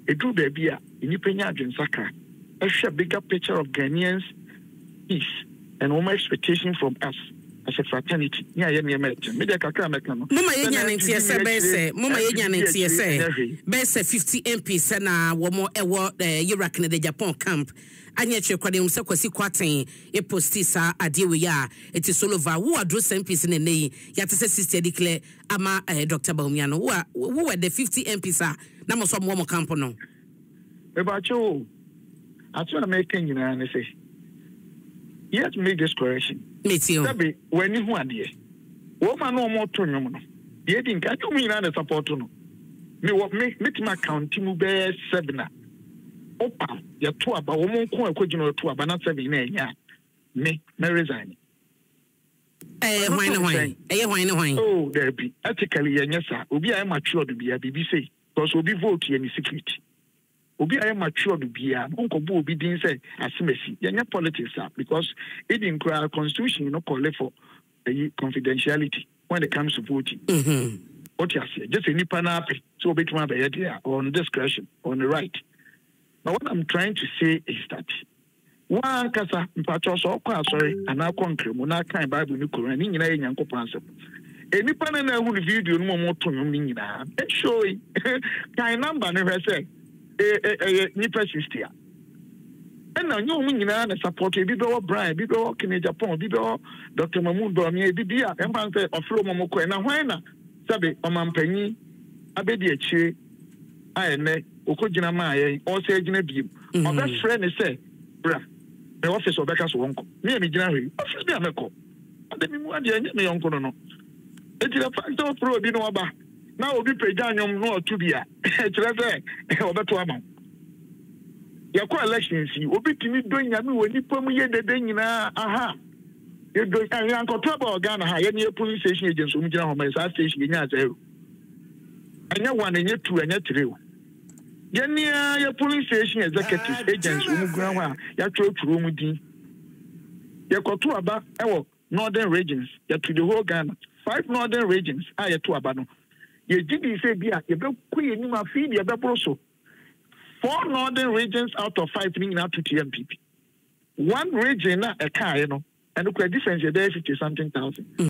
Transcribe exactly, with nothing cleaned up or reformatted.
edu baby a inipenya adwensaka a share bigger picture of Ghanaians peace and our expectation from us as a fraternity. Yeah, yeah, yeah, me dey kakra make no. Mama yenya ntie se be se, mama yenya ntie se. Be se fifty M P se na wo mo ewo Iraq ne the Japan camp. Anya che kwade um se kwasi kwaten e posti sa ade we ya eti solova wo adro M P se ne nei ya te se sister declare ama Doctor Bawumia no wo wo were the fifty M P sa na mo so mo mo camp no. E ba cho atu na make nyina ne say. You have to make this correction. Me too. Sabi when you want there. Woman no more to no no. Ye din ka you mean na support no. Me what make me my count mu be seven. Opa ya to aba wo mo ko akogino to aba na seven na enya. Me me resign. Eh why no why? Eh why no why? Oh there be. Ethically yenya sa. Obi I mature be a bibi say because obi vote ye ni security. Obi I mature to be a uncle Bo be din say asimesi. Yanya politics because it in our constitution you know call for uh, confidentiality when it comes to voting. Mm-hmm. What you say? Just any panape so bit one by idea on discretion on the right. But what I'm trying to say is that one kasa mpacho so kwa sorry and I concrete na kan Bible ni Quran ni nyina Nyankopon ansem. Any pana na hu video no mo to no ni nyina. It show kan number ne say eh eh nipa sixty a ena nyo mu nyina na support bi be wo Brian bi be wo Kenya Japan bi be wo Doctor Mahmoud Bawumia bi bi a empa say ofro mo ko na hwan na sabe omampanyi abedi achire ayene okogina ma aye o se agina bi o be friend ne say bra the office obeka so wonko me me gina hwe office bi ameko ade mi mu ade anya me yonko no no etira factor pro bi no oba na obi pagya nyom no otu bia etira say obeto ama ya kwa elections yi obi timi do nyame woni pom ye dede nyina aha ye do yan ko to ba Ghana ha ye ne police station agents o mu gina ho ma sa station ye nya zero anya one anya two anya three ye ne ye police station executive agents o mu gina ho a ya twoturo mu din ye ko to aba ewo northern regions ya to the whole Ghana five northern regions a ye to aba no ye gidi say bia ye be ku ye ni ma fi ye be broso four northern regions out of five mean out to T M P P. One region na e kai no and the difference there fifty something thousand.